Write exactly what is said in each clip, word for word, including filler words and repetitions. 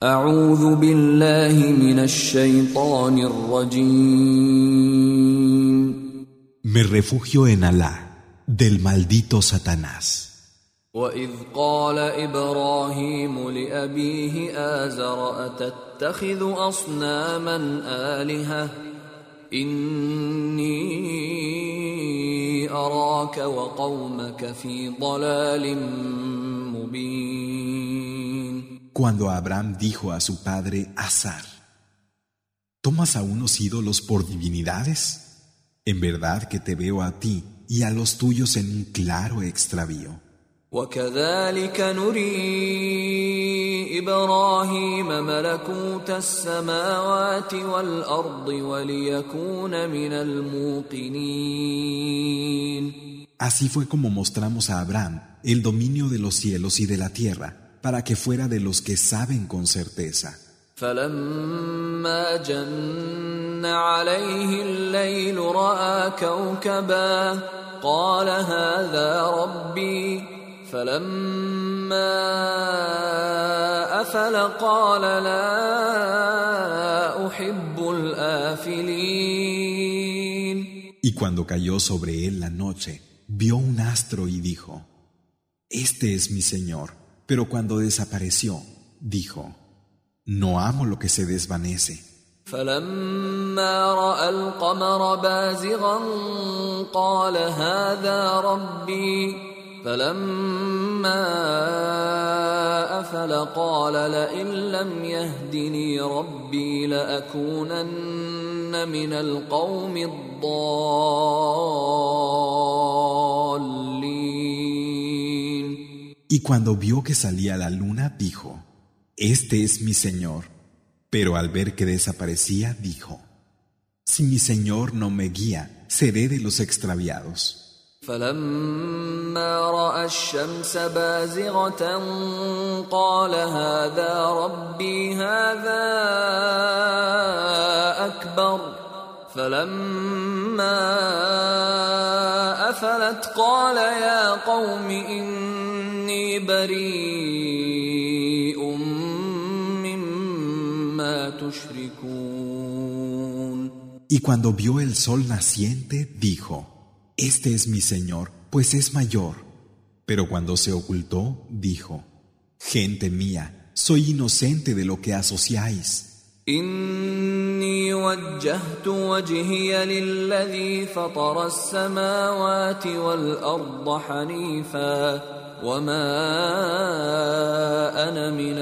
أعوذ بالله من الشيطان الرجيم. Me refugio en Alá, del maldito Satanás. وإذ قال إبراهيم لأبيه آزر أتتخذ أصناما آلهة إني أراك وقومك في ضلال مبين. Cuando Abraham dijo a su padre Azar, ¿tomas a unos ídolos por divinidades? En verdad que te veo a ti y a los tuyos en un claro extravío. وكذلك نري إبراهيم ملكوت السماوات والأرض وليكون من الموقنين. Así fue como mostramos a Abraham el dominio de los cielos y de la tierra, para que fuera de los que saben con certeza. فلما جن عليه الليل رأى كوكبا قال هذا ربي فلما أفل قال لا أحب الآفلين. Y cuando cayó sobre él la noche, vio un astro y dijo, Este es mi Señor. Pero cuando desapareció, dijo, No amo lo que se desvanece. فلما رأى القمر بازغا قال هذا ربي فلما أفل قال لئن لم يهدني ربي لأكونن من القوم الضالين. Y cuando vio que salía la luna, dijo, Este es mi Señor. Pero al ver que desaparecía, dijo, Si mi Señor no me guía, seré de los extraviados. فلما رأى الشمس بازغة قال هذا ربي هذا أكبر فلما أفلت قال يا قوم إني بريء مما تشركون. Y cuando vio el sol naciente, dijo, Este es mi Señor, pues es mayor. Pero cuando se ocultó, dijo, Gente mía, soy inocente de lo que asociáis. إني وجهت وجهي للذي فطر السماوات والأرض حنيفا وما أنا من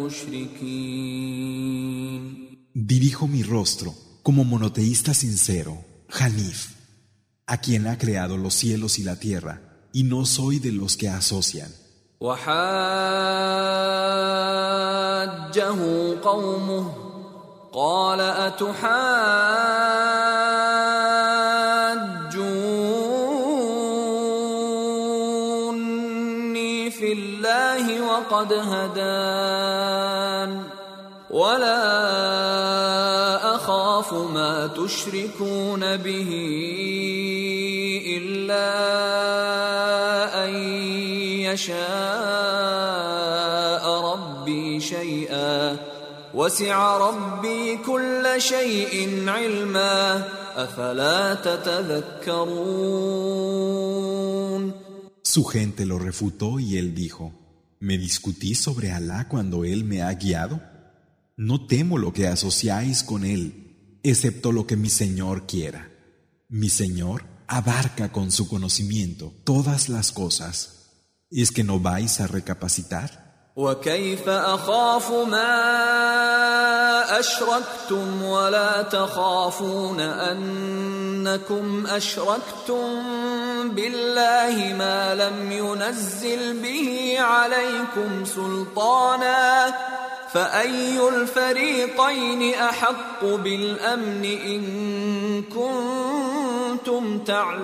المشركين. Dirijo mi rostro como monoteísta sincero, Hanif, a quien ha creado los cielos y la tierra, y no soy de los que asocian. وحاجه قومه قال أتحاجوني في الله وقد هدان ولا أخاف ما تشركون به إلا أن يشاء ربي شيئا وسع ربي كل شيء علما أفلا تتذكرون. Su gente lo refutó y él dijo, ¿me discutís sobre Alá cuando Él me ha guiado? No temo lo que asociáis con Él, excepto lo que mi Señor quiera. Mi Señor abarca con su conocimiento todas las cosas. ¿Es que no vais a recapacitar? وكيف أخاف ما أشركتم ولا تخافون أنكم أشركتم بالله ما لم ينزل به عليكم سلطانا فأي الفريقين أحق بالأمن إن كنتم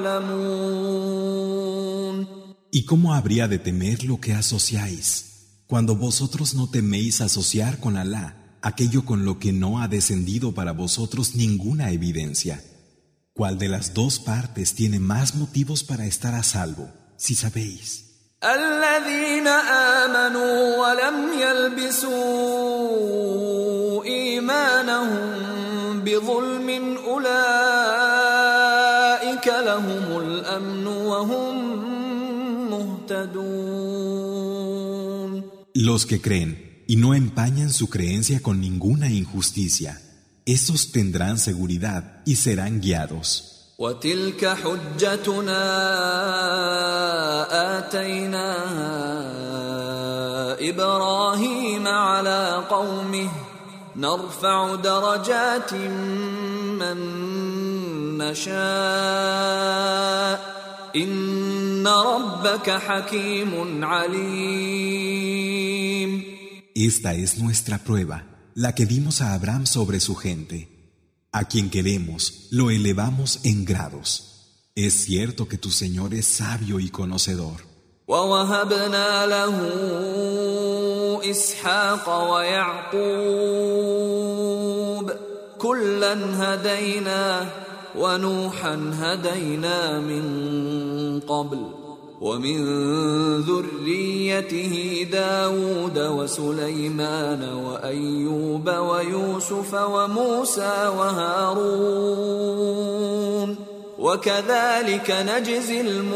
تعلمون. ¿Y cómo habría de temer lo que asociáis? Cuando vosotros no teméis asociar con Alá aquello con lo que no ha descendido para vosotros ninguna evidencia. ¿Cuál de las dos partes tiene más motivos para estar a salvo, si sabéis? الذين آمنوا ولم يلبسوا أتيناهم بظلم أولئك لهم الأمن وهم مهتدون. Los que creen y no empañan su creencia con ninguna injusticia, esos tendrán seguridad y serán guiados. وتلك حجتنا آتيناها إبراهيم على قومه نرفع درجات من نشاء إن ربك حكيم عليم. Esta es nuestra prueba, la que dimos a Abraham sobre su gente. A quien queremos, lo elevamos en grados. Es cierto que tu Señor es sabio y conocedor. وَوَهَبْنَا لَهُ إِسْحَاقَ وَيَعْقُوبَ كُلًّا هَدَيْنَا وَنُوحًا هَدَيْنَا مِن قَبْلُ وَمِن ذُرِّيَّتِهِ دَاوُودَ وَسُلَيْمَانَ وَأَيُّوبَ وَيُوسُفَ وَمُوسَى وَهَارُونَ وَكَذَلِكَ نَجْزِي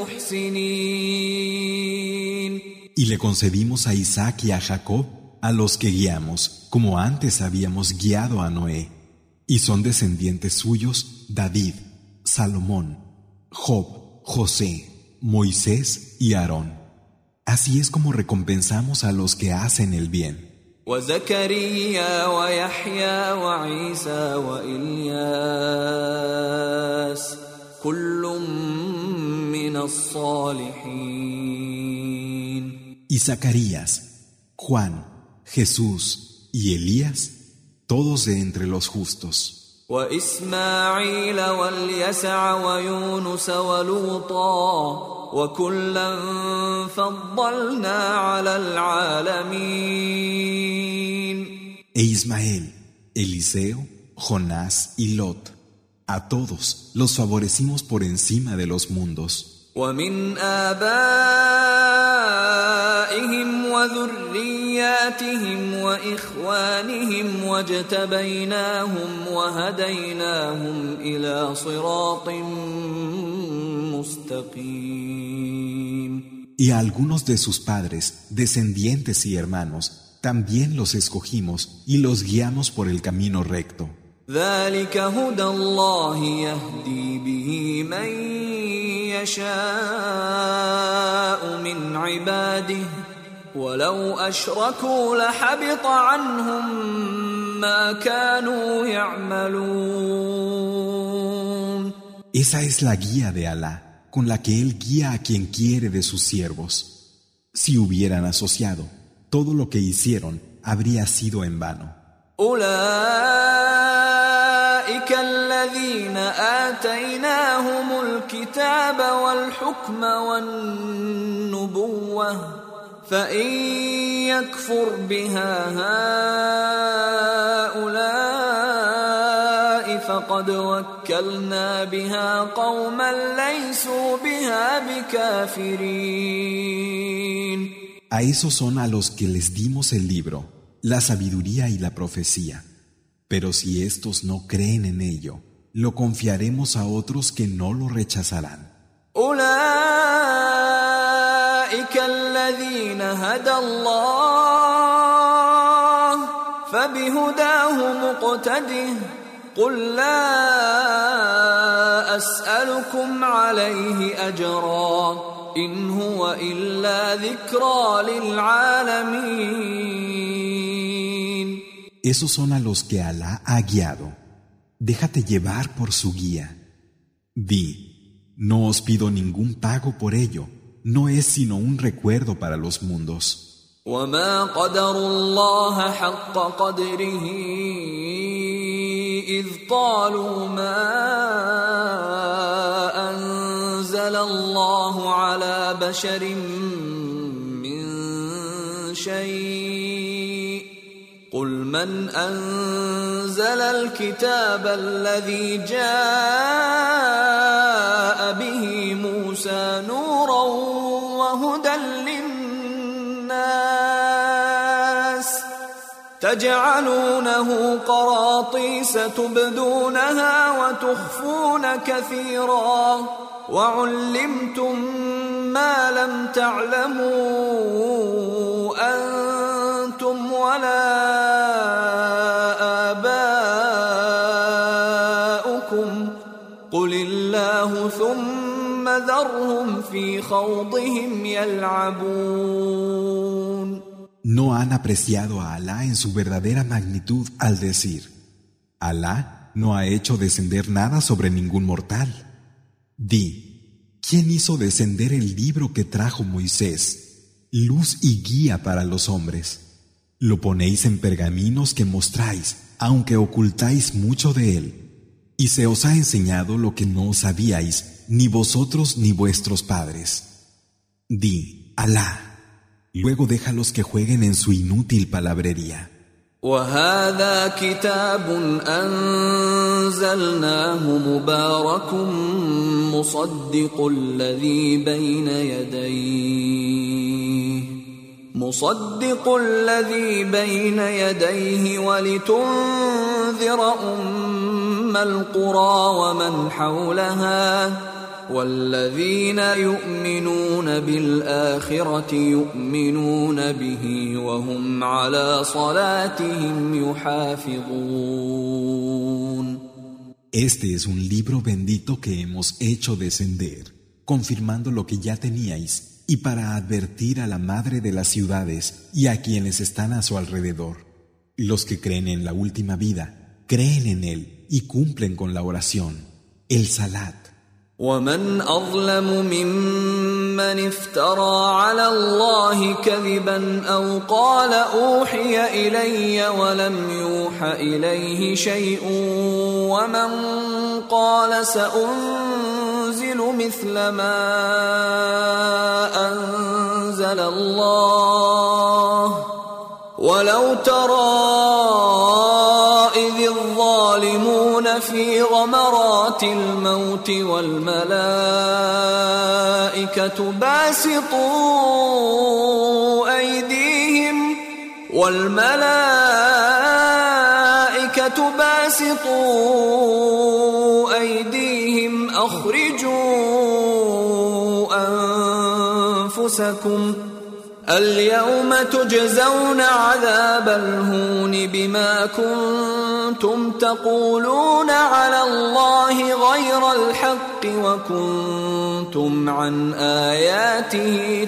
الْمُحْسِنِينَ. Y le concedimos a Isaac y a Jacob a los que guiamos, como antes habíamos guiado a Noé. Y son descendientes suyos David, Salomón, Job, José, Moisés y Aarón. Así es como recompensamos a los que hacen el bien. وزكريا ويحيى وعيسى وإلياس كل من الصالحين. Y Zacarías, Juan, Jesús y Elías, todos de entre los justos. وإسماعيل واليسع ويونس ولوطا وكلا فضلنا على العالمين. E Ismael, Eliseo, Jonás y Lot, a todos los favorecimos por encima de los mundos. ومن آبائهم وذرياتهم وإخوانهم واجتبيناهم وهديناهم إلى صراط مستقيم. Y a algunos de sus padres, descendientes y hermanos, también los escogimos y los guiamos por el camino recto. ذلك هدى الله يهدي به من يشاء من عباده ولو أشركوا لحبط عنهم ما كانوا يعملون. Esa es la guía de Alá, con la que Él guía a quien quiere de sus siervos. Si hubieran asociado, todo lo que hicieron habría sido en vano. أولئك الذين آتيناهم الكتاب والحكم والنبوة فإن يكفر بها هؤلاء فقد وكلنا بها قوما ليسوا بها بكافرين. A esos son a los que les dimos el libro, la sabiduría y la profecía. Pero si estos no creen en ello, lo confiaremos a otros que no lo rechazarán. أولئك الذين هدى الله فبهداه مقتده قل لا أسألكم عليه أجرا إن هو إلا ذكرى للعالمين. Esos son a los que Alá ha guiado. Déjate llevar por su guía. Di, no os pido ningún pago por ello. No es sino un recuerdo para los mundos. وما قدروا الله حق قدره إذ قالوا ما أنزل الله على بشر من شيء قل من أنزل الكتاب الذي جاء به موسى نورا وهدى للناس تجعلونه قراطيس تبدونها وتخفون كثيرا وعلمتم ما لم تعلموا أنتم ولا آباؤكم قل الله ثم ذرهم في خوضهم يلعبون. No han apreciado a Alá en su verdadera magnitud al decir: Alá no ha hecho descender nada sobre ningún mortal. Di: ¿quién hizo descender el libro que trajo Moisés, luz y guía para los hombres? Lo ponéis en pergaminos que mostráis, aunque ocultáis mucho de él. Y se os ha enseñado lo que no sabíais, ni vosotros ni vuestros padres. Di: Alá. Luego déjalos que jueguen en su inútil palabrería. وهذا كتاب أنزلناه مبارك مصدق الذي بين يديه مصدق الذي بين يديه ولتنذر أم القرى ومن حولها والذين يؤمنون بالآخرة يؤمنون به وهم على صلاتهم يحافظون. Este es un libro bendito que hemos hecho descender, confirmando lo que ya teníais y para advertir a la madre de las ciudades y a quienes están a su alrededor. Los que creen en la última vida, creen en él y cumplen con la oración, el salat. ومن أظلم ممن افترى على الله كذبا أو قال أوحي إلي ولم يوح إليه شيء ومن قال سأنزل مثل ما أنزل الله ولو ترى إذ الظالمون في غمرات الموت والملائكة باسطوا أيديهم والملائكة باسطوا أيديهم أخرجوا أنفسكم اليوم تجزون عذاب الهون بما كنتم تقولون على الله غير الحق وكنتم عن آياته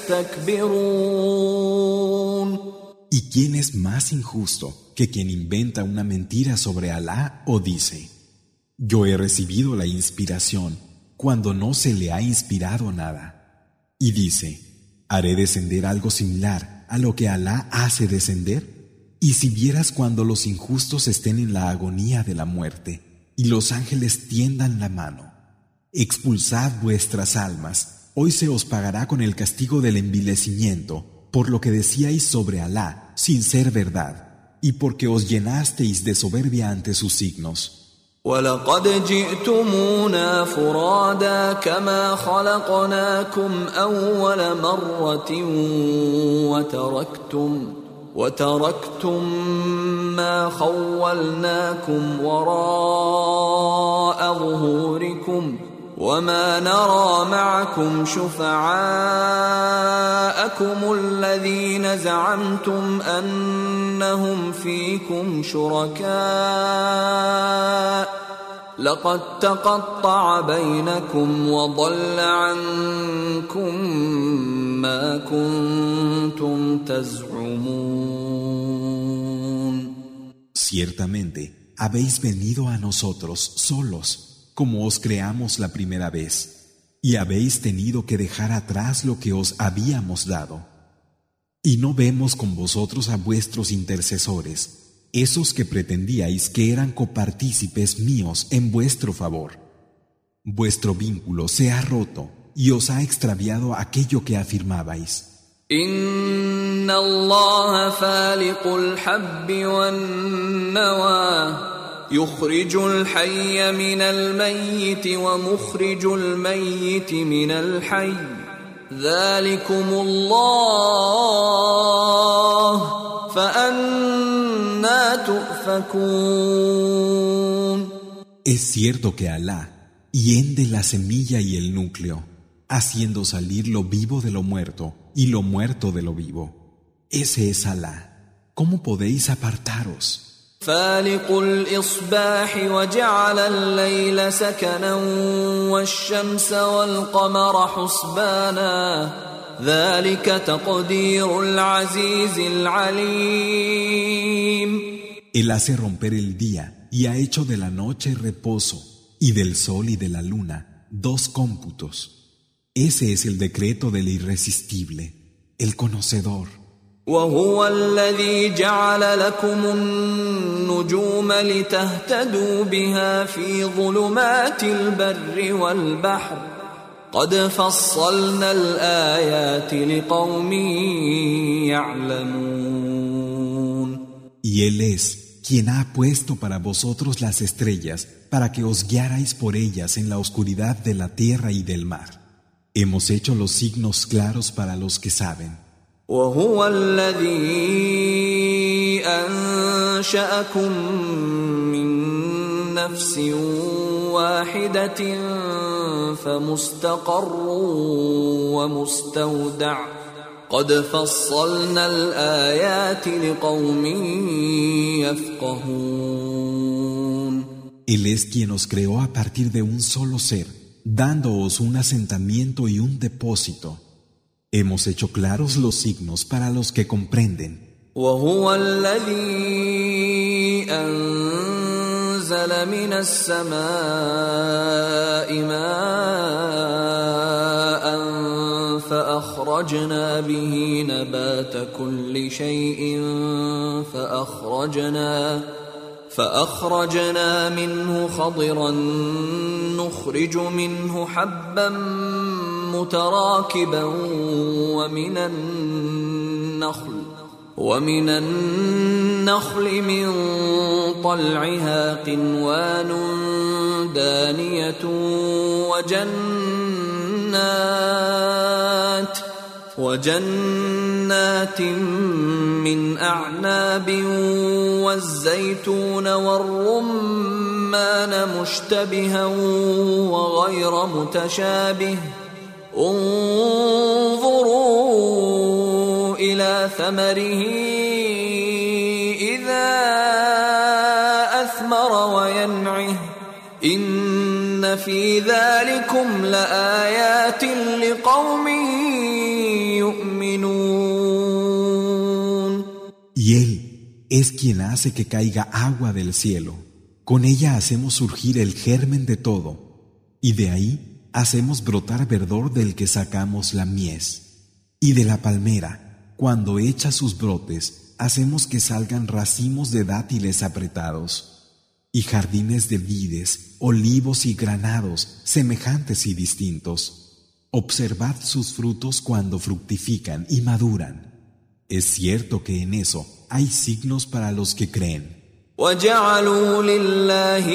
تستكبرون. ¿Y quién es más injusto que quien inventa una mentira sobre Alá o dice: yo he recibido la inspiración cuando no se le ha inspirado nada? Y dice: ¿haré descender algo similar a lo que Alá hace descender? Y si vieras cuando los injustos estén en la agonía de la muerte y los ángeles tiendan la mano, expulsad vuestras almas, hoy se os pagará con el castigo del envilecimiento por lo que decíais sobre Alá sin ser verdad y porque os llenasteis de soberbia ante sus signos. وَلَقَدْ جِئْتُمُونَا فُرَادَى كَمَا خَلَقْنَاكُمْ أَوَّلَ مَرَّةٍ وَتَرَكْتُمْ وَتَرَكْتُمْ مَا خَوَّلْنَاكُمْ وَرَاءَ ظُهُورِكُمْ وَمَا نَرَى مَعَكُمْ شُفَعَاءَكُمُ الَّذِينَ زَعَمْتُمْ أَنَّهُمْ فِيكُمْ شُرَكَاءُ لَقَدْ تَقَطَّعَ بَيْنَكُمْ وَضَلَّ عَنكُمْ مَا كُنتُمْ تَزْعُمُونَ. Ciertamente, habéis venido a nosotros solos, como os creamos la primera vez, y habéis tenido que dejar atrás lo que os habíamos dado. Y no vemos con vosotros a vuestros intercesores, esos que pretendíais que eran copartícipes míos en vuestro favor. Vuestro vínculo se ha roto y os ha extraviado aquello que afirmabais. Inna Allah faliqul habbi wan nawa يخرج الحي من الميت ومخرج الميت من الحي ذلكم الله فأنا عَنَّا تُؤْفَكُونَ. Es cierto que Alá hiende la semilla y el núcleo, haciendo salir lo vivo de lo muerto y lo muerto de lo vivo. Ese es Alá. ¿Cómo podéis apartaros? فالق الإصباح وجعل الليل سكنا والشمس والقمر حسبانا ذلك تقدير العزيز العليم. Él hace romper el día y ha hecho de la noche reposo y del sol y de la luna dos cómputos. Ese es el decreto del irresistible, el conocedor. وهو الذي جعل لكم النجوم لتهتدوا بها في ظلمات البر والبحر قد فصلنا الآيات لقوم يعلمون. Y Él es quien ha puesto para vosotros las estrellas para que os guiarais por ellas en la oscuridad de la tierra y del mar. Hemos hecho los signos claros para los que saben. وهو الذي أنشأكم من نفس واحدة فمستقر ومستودع قد فصلنا الآيات لقوم يفقهون. Él es quien os creó a partir de un solo ser, dándoos un asentamiento y un depósito. Hemos hecho claros los signos para los que comprenden. وهو الذي أنزل من السماء ماء فأخرجنا به نبات كل شيء فأخرجنا فأخرجنا منه خضرا نخرج منه حبا متراكبا ومن النخل ومن النخل من طلعها قنوان دانية وجنات وجنات من أعناب والزيتون والرمان مشتبها وغير متشابه انظروا إلى ثمره إذا أثمر وينعه إن في ذلكم لآيات لقوم يؤمنون. Y Él es quien hace que caiga agua del cielo. Con ella hacemos surgir el germen de todo, y de ahí hacemos brotar verdor del que sacamos la mies. Y de la palmera, cuando echa sus brotes, hacemos que salgan racimos de dátiles apretados, y jardines de vides, olivos y granados, semejantes y distintos. Observad sus frutos cuando fructifican y maduran. Es cierto que en eso hay signos para los que creen. وَجَعَلُوا لِلَّهِ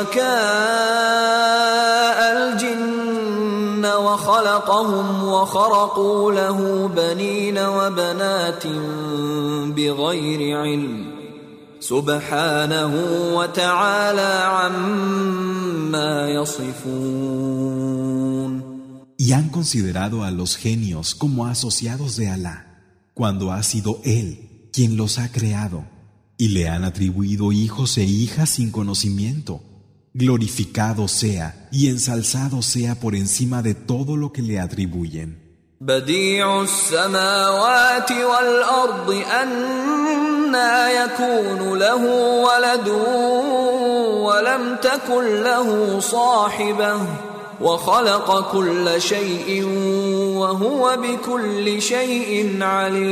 شُرَكَاءَ الْجِنَّ وَخَلَقَهُمْ وَخَرَقُوا لَهُ بَنِينَ وَبَنَاتٍ بِغَيْرِ عِلْمٍ سُبْحَانَهُ وَتَعَالَى عَمَّا يَصِفُونَ. Y han considerado a los genios como asociados de Alá, cuando ha sido Él quien los ha creado, y le han atribuido hijos e hijas sin conocimiento. Glorificado sea y ensalzado sea por encima de todo lo que le atribuyen. بديع السماوات والأرض أنى يكون له ولد ولم تكن له صاحبة وخلق كل شيء وهو بكل شيء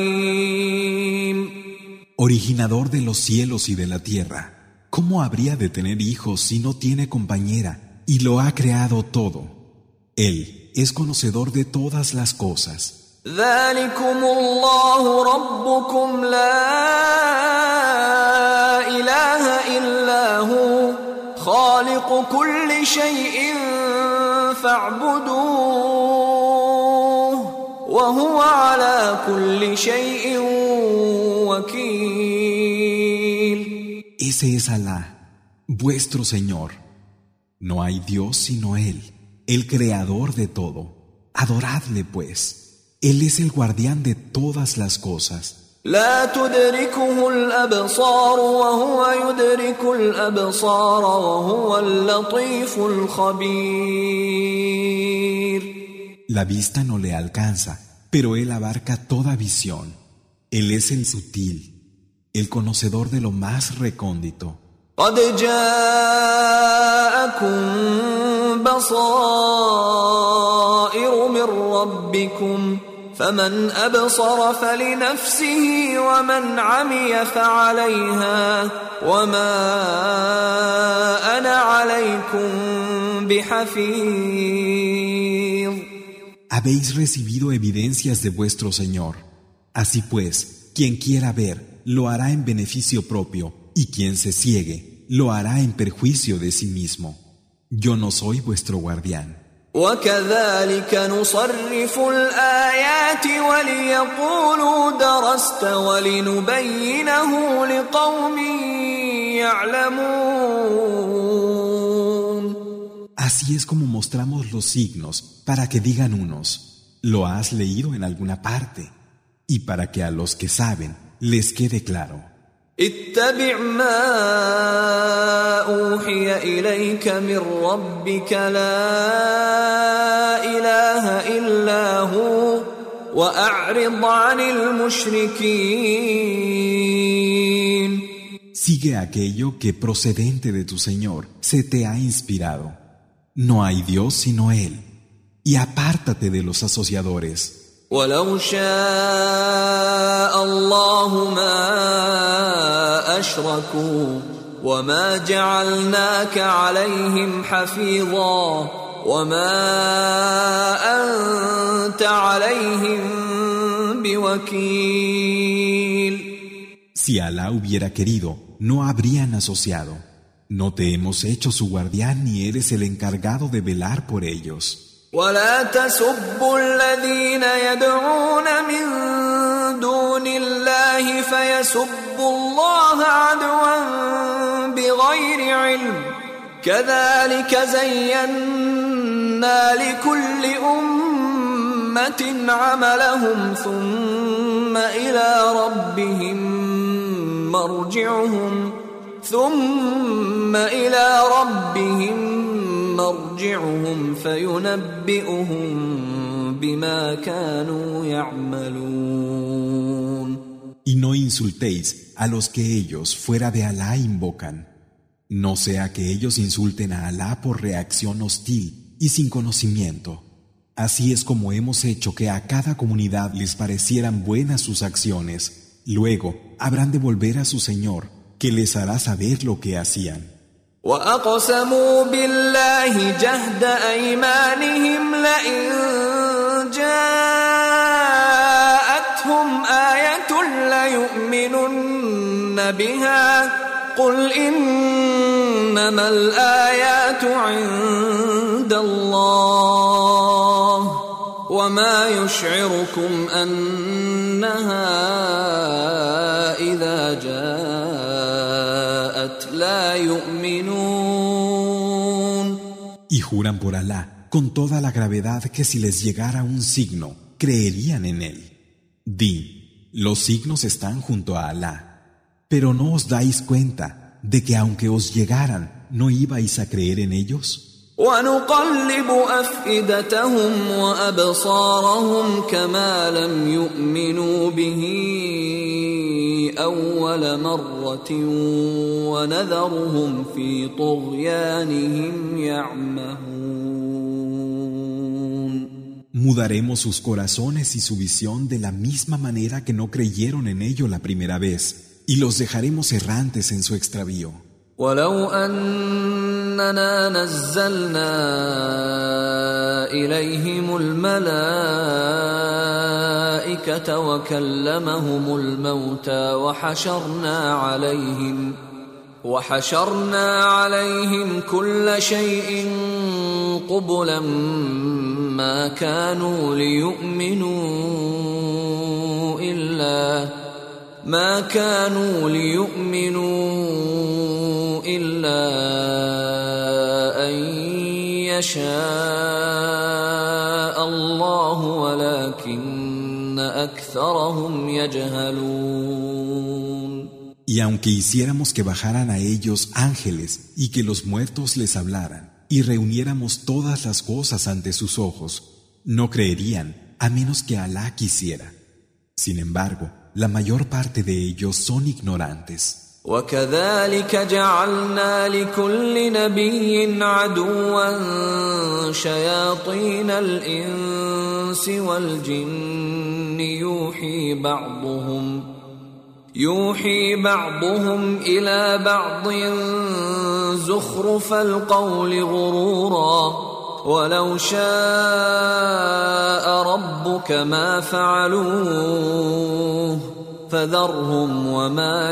عليم. Originador de los cielos y de la tierra, ¿cómo habría de tener hijos si no tiene compañera? Y lo ha creado todo. Él es conocedor de todas las cosas. ذلكم الله ربكم لا إله إلا هو خالق كل شيء فاعبدوه وهو على كل شيء وكيل. Ese es Alá, vuestro Señor. No hay Dios sino Él, el creador de todo. Adoradle, pues. Él es el guardián de todas las cosas. لا تدركه الأبصار وهو يدرك الأبصار وهو اللطيف الخبير. La vista no le alcanza, pero Él abarca toda visión. Él es el sutil, el conocedor de lo más recóndito. قد جاءكم بصائر من ربكم فمن أبصر فلنفسه ومن عمي فعليها وما أنا عليكم بحفيظ. Habéis recibido evidencias de vuestro Señor. Así pues, quien quiera ver, lo hará en beneficio propio, y quien se ciegue, lo hará en perjuicio de sí mismo. Yo no soy vuestro guardián. وكذلك نصرف الآيات وليقولوا درست ولنبينه لقوم يعلمون. Así es como mostramos los signos, para que digan unos, lo has leído en alguna parte, y para que a los que saben les quede claro. اتبع ما أوحي إليك من ربك لا إله إلا هو وأعرض عن المشركين. Sigue aquello que procedente de tu Señor se te ha inspirado. No hay Dios sino Él, y apártate de los asociadores. ولو شاء الله ما أشركوا وما جعلناك عليهم حفيظا وما أنت عليهم بوكيل. Si Alá hubiera querido, no habrían asociado. No te hemos hecho su guardián ni eres el encargado de velar por ellos. ولا تسبوا الذين يدعون من دون الله فيسبوا الله عدوا بغير علم كذلك زينا لكل أمة عملهم ثم إلى ربهم مرجعهم ثم إلى ربهم مرجعهم فينبئهم بما كانوا يعملون. Y no insultéis a los que ellos fuera de Alá invocan. No sea que ellos insulten a Alá por reacción hostil y sin conocimiento. Así es como hemos hecho que a cada comunidad les parecieran buenas sus acciones. Luego habrán de volver a su Señor, que les hará saber lo que hacían. وأقسموا بالله جهد أيمانهم لئن جاءتهم آية ليؤمنن بها قل إنما الآيات عند الله وما يشعركم أنها إذا جاءت لا يؤمنون. Y juran por Alá con toda la gravedad que si les llegara un signo, creerían en él. Di, los signos están junto a Alá, pero ¿no os dais cuenta de que aunque os llegaran, no ibais a creer en ellos? ونقلب أفئدتهم وأبصارهم كما لم يؤمنوا به أول مرة ونذرهم في طغيانهم يعمهون. Mudaremos sus corazones y su visión de la misma manera que no creyeron en ello la primera vez, y los dejaremos errantes en su extravío. ولو أننا نزلنا إليهم الملائكة وكلمهم الموتى وحشرنا عليهم وحشرنا عليهم كل شيء قبلا ما كانوا ليؤمنوا إلا ما كانوا ليؤمنوا يشاء الله ولكن أكثرهم يجهلون. Y aunque hiciéramos que bajaran a ellos ángeles y que los muertos les hablaran, y reuniéramos todas las cosas ante sus ojos, no creerían a menos que Alá quisiera. Sin embargo, la mayor parte de ellos son ignorantes. وكذلك جعلنا لكل نبي عدوا شياطين الإنس والجن يوحي بعضهم يوحي بعضهم إلى بعض زخرف القول غرورا ولو شاء ربك ما فعلوه فذرهم وما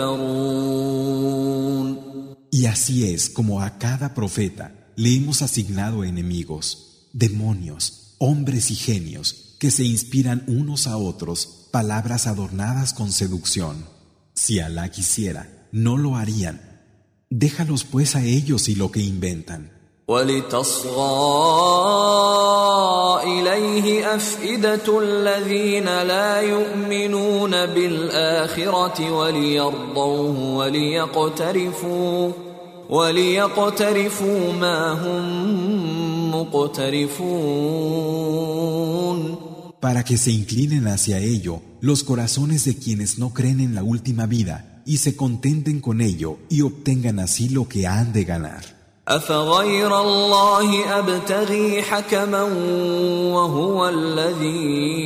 يفترون. Y así es como a cada profeta le hemos asignado enemigos, demonios, hombres y genios que se inspiran unos a otros palabras adornadas con seducción. Si Alá quisiera, no lo harían. Déjalos pues a ellos y lo que inventan. وَلِتَصْغَىٰ إِلَيْهِ أَفْئِدَةُ الَّذِينَ لَا يُؤْمِنُونَ بِالْآخِرَةِ وَلِيَرْضَوْهُ وَلِيَقْتَرِفُوا وَلِيَقْتَرِفُوا مَا هُمْ مُقْتَرِفُونَ. Para que se inclinen hacia ello los corazones de quienes no creen en la última vida y se contenten con ello y obtengan así lo que han de ganar. أفغير الله أبتغي حكما وهو الذي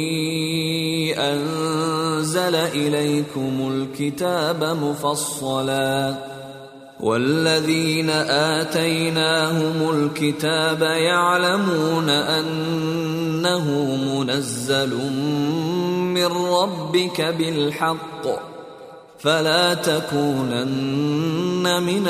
أنزل إليكم الكتاب مفصلا والذين آتيناهم الكتاب يعلمون أنه منزل من ربك بالحق فلا تكونن من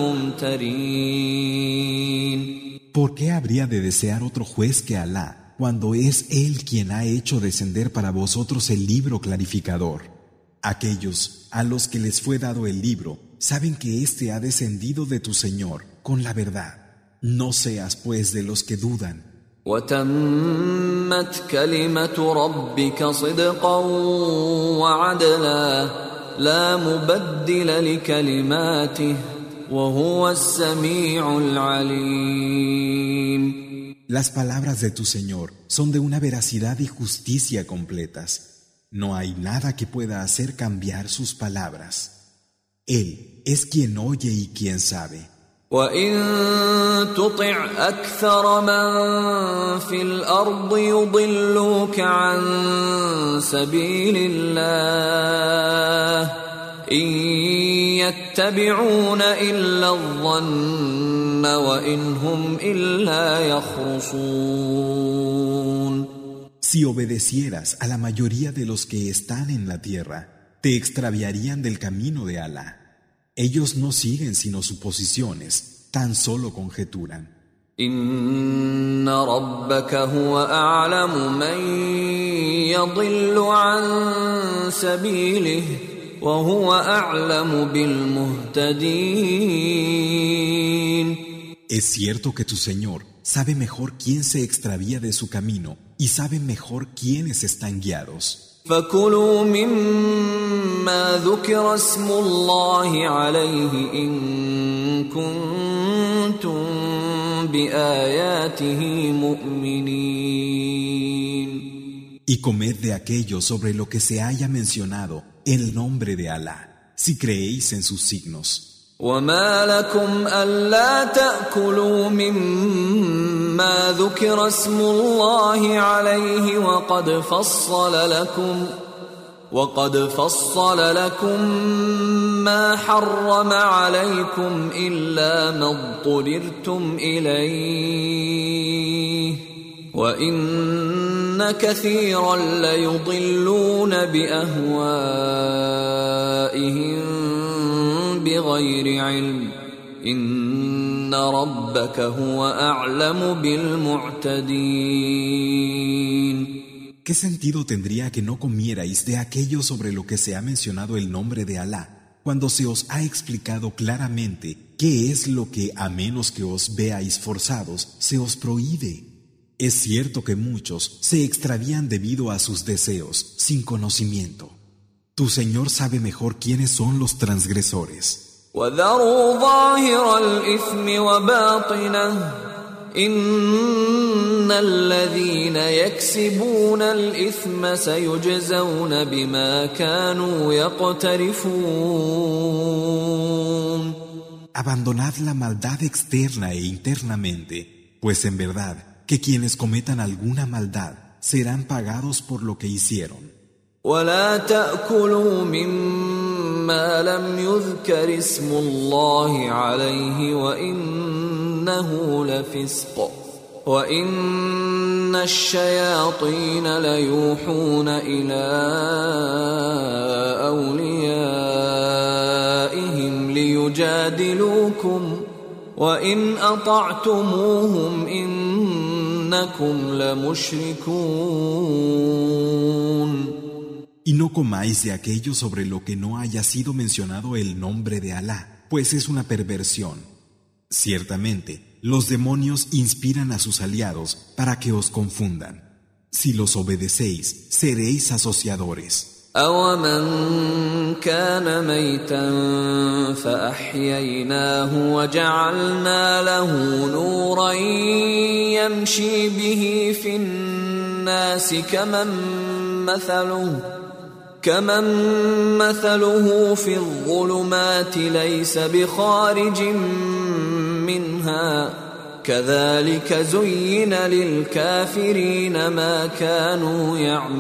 الممترين. ¿Por qué habría de desear otro juez que Alá, cuando es Él quien ha hecho descender para vosotros el libro clarificador? Aquellos a los que les fue dado el libro saben que éste ha descendido de tu Señor con la verdad. No seas pues de los que dudan. وَتَمَّتْ كَلِمَةُ رَبِّكَ صِدْقًا وَعَدْلًا لا مبدل لكلماته وهو السميع العليم. Las palabras de tu Señor son de una veracidad y justicia completas. No hay nada que pueda hacer cambiar sus palabras. Él es quien oye y quien sabe. وَإِن تُطِعْ أَكْثَرَ مَن فِي الْأَرْضِ يُضِلُّوكَ عَن سَبِيلِ اللَّهِ إِن يَتَّبِعُونَ إِلَّا الظَّنَّ وَإِنْ هُمْ إِلَّا يَخْرُصُونَ. Si obedecieras a la mayoría de los que están en la tierra, te extraviarían del camino de Alá. Ellos no siguen sino suposiciones, tan solo conjeturan. Inna rabbaka huwa a'lamu man yadillu an sabilihi wa huwa a'lamu bil muhtadin. Es cierto que tu Señor sabe mejor quién se extravía de su camino y sabe mejor quiénes están guiados. فَكُلُوا مِمَّا ذُكِرَ اسْمُ اللَّهِ عَلَيْهِ إِن كُنتُم بِآيَاتِهِ مُؤْمِنِينَ. Y comed de aquello sobre lo que se haya mencionado el nombre de Alá, si creéis en sus signos. وَمَا لَكُمْ أَلَّا تَأْكُلُوا مِمَّا ذُكِرَ اسْمُ اللَّهِ عَلَيْهِ وَقَدْ فَصَّلَ لَكُمْ وَقَدْ فَصَّلَ لَكُمْ مَا حَرَّمَ عَلَيْكُمْ إِلَّا مَا اضْطُرِرْتُمْ إِلَيْهِ وَإِنَّ كَثِيرًا لَيُضِلُّونَ بِأَهْوَائِهِمْ بغير علم إن ربك هو أعلم بالمعتدين. ¿Qué sentido tendría que no comierais de aquello sobre lo que se ha mencionado el nombre de Alá, cuando se os ha explicado claramente qué es lo que, a menos que os veáis forzados, se os prohíbe. Es cierto que muchos se extravían debido a sus deseos, sin conocimiento. Tu Señor sabe mejor quiénes son los transgresores. وَذَرُوا ظَاهِرَ الْإِثْمِ وَبَاطِنَهُ إِنَّ الَّذِينَ يَكْسِبُونَ الْإِثْمَ سَيُجْزَوْنَ بِمَا كَانُوا يَقْتَرِفُونَ. Abandonad la maldad externa e internamente, pues en verdad que quienes cometan alguna maldad serán pagados por lo que hicieron. ولا تأكلوا مما لم يذكر اسم الله عليه وإنه لفسق وإن الشياطين ليوحون إلى أوليائهم ليجادلوكم وإن أطعتموهم إنكم لمشركون. Y no comáis de aquello sobre lo que no haya sido mencionado el nombre de Alá, pues es una perversión. Ciertamente, los demonios inspiran a sus aliados para que os confundan. Si los obedecéis, seréis asociadores. أَوَمَنْ كَانَ مَيْتًا فَأَحْيَيْنَاهُ وَجَعَلْنَا لَهُ نُورًا يَمْشِي بِهِ فِي النَّاسِ كَمَنْ مَثَلُهُ كمن مثله في الظلمات ليس بخارج منها كذلك زين للكافرين ما كانوا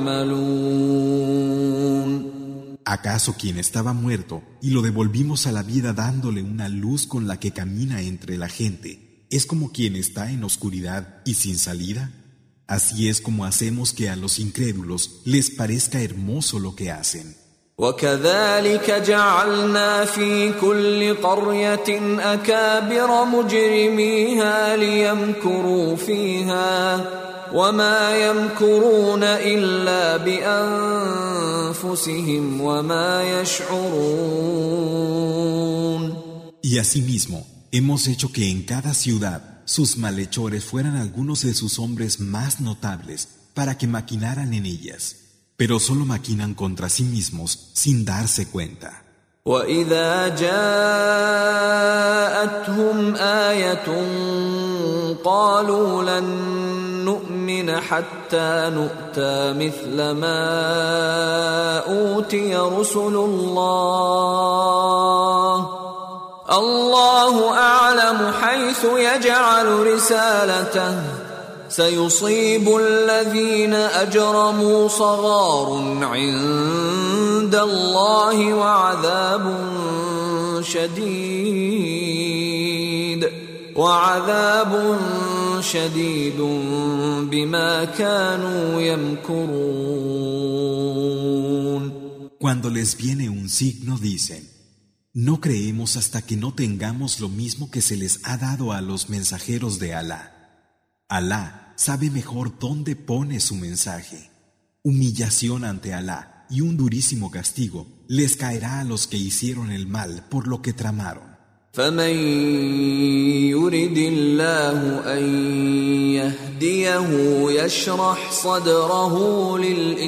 يعملون. ¿Acaso quien estaba muerto y lo devolvimos a la vida dándole una luz con la que camina entre la gente es como quien está en oscuridad y sin salida? Así es como hacemos que a los incrédulos les parezca hermoso lo que hacen. وَكَذَلِكَ جَعَلْنَا فِي كُلِّ قَرْيَةٍ أَكَابِرَ مُجْرِمِيهَا لِيَمْكُرُوا فِيهَا وَمَا يَمْكُرُونَ إِلَّا بِأَنفُسِهِمْ وَمَا يَشْعُرُونَ. Y asimismo, hemos hecho que en cada ciudad sus malhechores fueran algunos de sus hombres más notables para que maquinaran en ellas, pero solo maquinan contra sí mismos sin darse cuenta. وَإِذَا جَاءَتْهُمْ آيَةٌ قَالُوا لَن نُّؤْمِنَ حَتَّى نُؤْتَى مِثْلَ مَا أُوتِيَ رُسُلُ اللَّهِ الله أعلم حيث يجعل رسالته سيصيب الذين أجرموا صغار عند الله وعذاب شديد وعذاب شديد بما كانوا يمكرون. Cuando les viene un signo dicen: no creemos hasta que no tengamos lo mismo que se les ha dado a los mensajeros de Alá. Alá sabe mejor dónde pone su mensaje. Humillación ante Alá y un durísimo castigo les caerá a los que hicieron el mal por lo que tramaron. فَمَن يُرِدِ اللَّهُ أَن يَهْدِيَهُ يَشْرَحْ صَدْرَهُ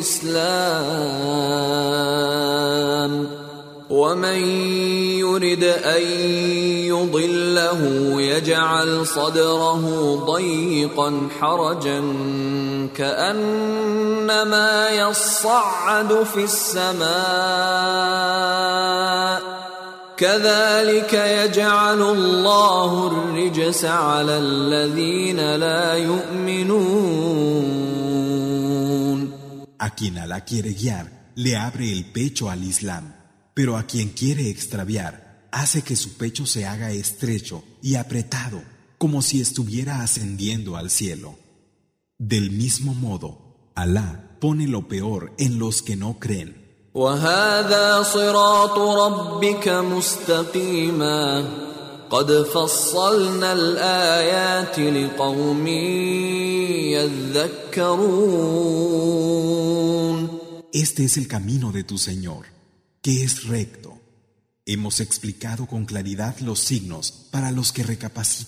لِلْإِسْلَامِ وَمَن يُرِدْ أَن يُضِلَّهُ يَجْعَلْ صَدْرَهُ ضَيِّقًا حَرَجًا كَأَنَّمَا يَصَّعَّدُ فِي السَّمَاءِ كَذَلِكَ يَجْعَلُ اللَّهُ الرِّجْسَ عَلَى الَّذِينَ لَا يُؤْمِنُونَ. A quien Alá quiere guiar, le abre el pecho al Islam. Pero a quien quiere extraviar, hace que su pecho se haga estrecho y apretado, como si estuviera ascendiendo al cielo. Del mismo modo, Alá pone lo peor en los que no creen. وَهَذَا صِرَاطُ رَبِّكَ مُسْتَقِيمًا قَدْ فَصَّلْنَا الْآيَاتِ لِقَوْمٍ يَذَّكَّرُونَ. Este es el camino de tu Señor, que es recto. Hemos explicado con claridad los signos para los que recapacitan.